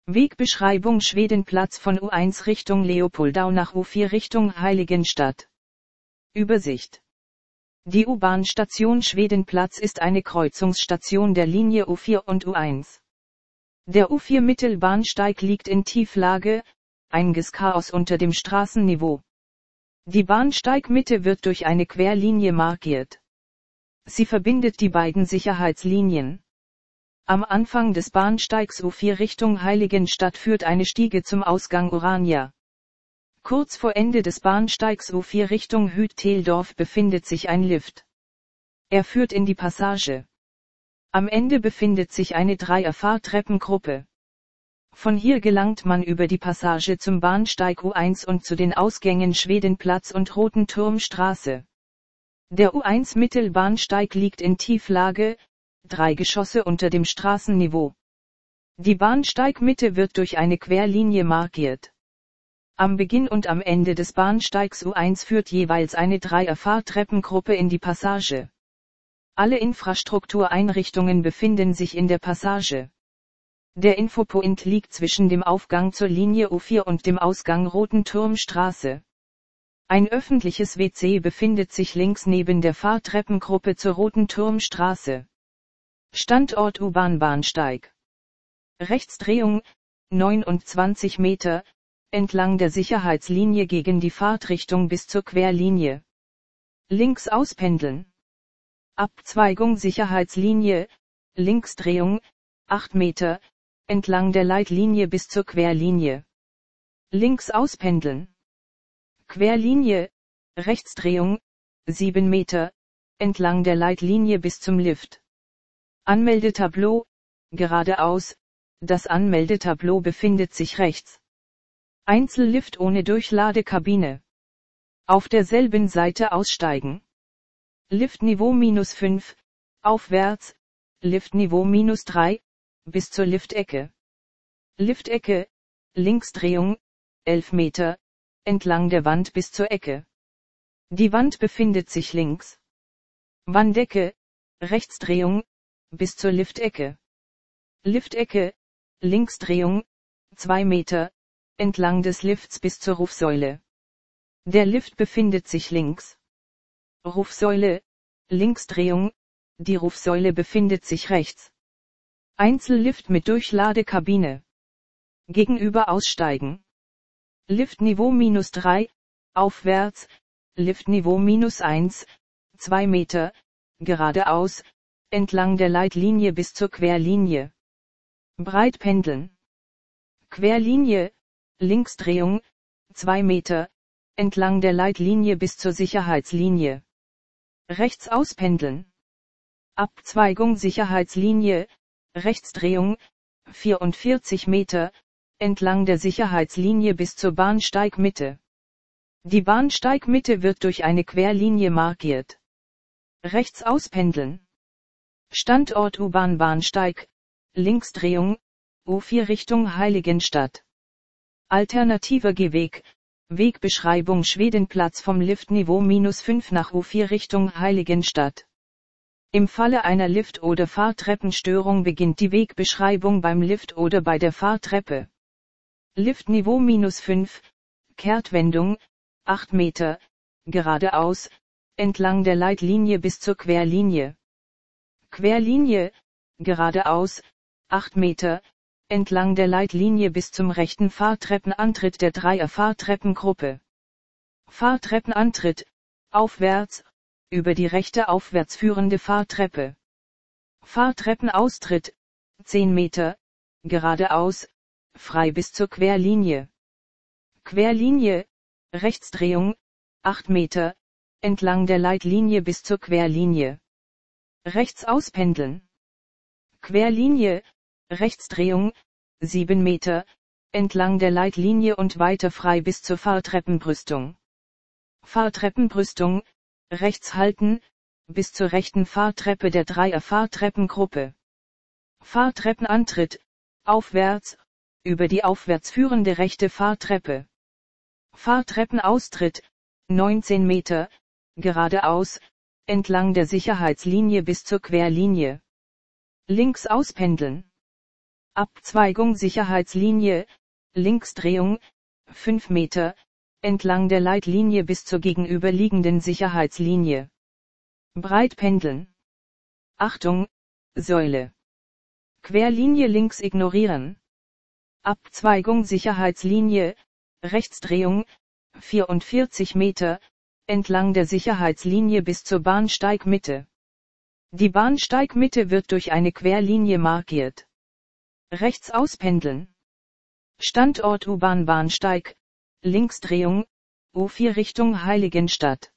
Wegbeschreibung Schwedenplatz von U1 Richtung Leopoldau nach U4 Richtung Heiligenstadt. Übersicht. Die U-Bahn-Station Schwedenplatz ist eine Kreuzungsstation der Linie U4 und U1. Der U4-Mittelbahnsteig liegt in Tieflage, einiges Chaos unter dem Straßenniveau. Die Bahnsteigmitte wird durch eine Querlinie markiert. Sie verbindet die beiden Sicherheitslinien. Am Anfang des Bahnsteigs U4 Richtung Heiligenstadt führt eine Stiege zum Ausgang Orania. Kurz vor Ende des Bahnsteigs U4 Richtung Hüt-Teldorf befindet sich ein Lift. Er führt in die Passage. Am Ende befindet sich eine Dreier-Fahrtreppengruppe. Von hier gelangt man über die Passage zum Bahnsteig U1 und zu den Ausgängen Schwedenplatz und Rotenturmstraße. Der U1-Mittelbahnsteig liegt in Tieflage, 3 Geschosse unter dem Straßenniveau. Die Bahnsteigmitte wird durch eine Querlinie markiert. Am Beginn und am Ende des Bahnsteigs U1 führt jeweils eine Dreier-Fahrtreppengruppe in die Passage. Alle Infrastruktureinrichtungen befinden sich in der Passage. Der Infopoint liegt zwischen dem Aufgang zur Linie U4 und dem Ausgang Rotenturmstraße. Ein öffentliches WC befindet sich links neben der Fahrtreppengruppe zur Rotenturmstraße. Standort U-Bahn-Bahnsteig. Rechtsdrehung, 29 Meter, entlang der Sicherheitslinie gegen die Fahrtrichtung bis zur Querlinie. Links auspendeln. Abzweigung Sicherheitslinie, Linksdrehung, 8 Meter, entlang der Leitlinie bis zur Querlinie. Links auspendeln. Querlinie, Rechtsdrehung, 7 Meter, entlang der Leitlinie bis zum Lift. Anmeldetableau, geradeaus, das Anmeldetableau befindet sich rechts. Einzellift ohne Durchladekabine. Auf derselben Seite aussteigen. Liftniveau -5, aufwärts, Liftniveau -3, bis zur Liftecke. Liftecke, Linksdrehung, 11 Meter, entlang der Wand bis zur Ecke. Die Wand befindet sich links. Wandecke, Rechtsdrehung, bis zur Liftecke. Liftecke, Linksdrehung, 2 Meter, entlang des Lifts bis zur Rufsäule. Der Lift befindet sich links. Rufsäule, Linksdrehung, die Rufsäule befindet sich rechts. Einzellift mit Durchladekabine. Gegenüber aussteigen. Liftniveau -3, aufwärts, Liftniveau -1, 2 Meter, geradeaus, entlang der Leitlinie bis zur Querlinie. Breit pendeln. Querlinie, Linksdrehung, 2 Meter, entlang der Leitlinie bis zur Sicherheitslinie. Rechts auspendeln. Abzweigung Sicherheitslinie, Rechtsdrehung, 44 Meter, entlang der Sicherheitslinie bis zur Bahnsteigmitte. Die Bahnsteigmitte wird durch eine Querlinie markiert. Rechts auspendeln. Standort U-Bahn-Bahnsteig, Linksdrehung, U4 Richtung Heiligenstadt. Alternativer Gehweg, Wegbeschreibung Schwedenplatz vom Liftniveau -5 nach U4 Richtung Heiligenstadt. Im Falle einer Lift- oder Fahrtreppenstörung beginnt die Wegbeschreibung beim Lift oder bei der Fahrtreppe. Liftniveau -5, Kehrtwendung, 8 Meter, geradeaus, entlang der Leitlinie bis zur Querlinie. Querlinie, geradeaus, 8 Meter, entlang der Leitlinie bis zum rechten Fahrtreppenantritt der Dreier-Fahrtreppengruppe. Fahrtreppenantritt, aufwärts, über die rechte aufwärts führende Fahrtreppe. Fahrtreppenaustritt, 10 Meter, geradeaus, frei bis zur Querlinie. Querlinie, Rechtsdrehung, 8 Meter, entlang der Leitlinie bis zur Querlinie. Rechts auspendeln. Querlinie, Rechtsdrehung, 7 Meter, entlang der Leitlinie und weiter frei bis zur Fahrtreppenbrüstung. Fahrtreppenbrüstung, rechts halten, bis zur rechten Fahrtreppe der Dreier-Fahrtreppengruppe. Fahrtreppenantritt, aufwärts, über die aufwärts führende rechte Fahrtreppe. Fahrtreppenaustritt, 19 Meter, geradeaus, entlang der Sicherheitslinie bis zur Querlinie. Links auspendeln. Abzweigung Sicherheitslinie, Linksdrehung, 5 Meter, entlang der Leitlinie bis zur gegenüberliegenden Sicherheitslinie. Breit pendeln. Achtung, Säule. Querlinie links ignorieren. Abzweigung Sicherheitslinie, Rechtsdrehung, 44 Meter, entlang der Sicherheitslinie bis zur Bahnsteigmitte. Die Bahnsteigmitte wird durch eine Querlinie markiert. Rechts auspendeln. Standort U-Bahn Bahnsteig, Linksdrehung, U4 Richtung Heiligenstadt.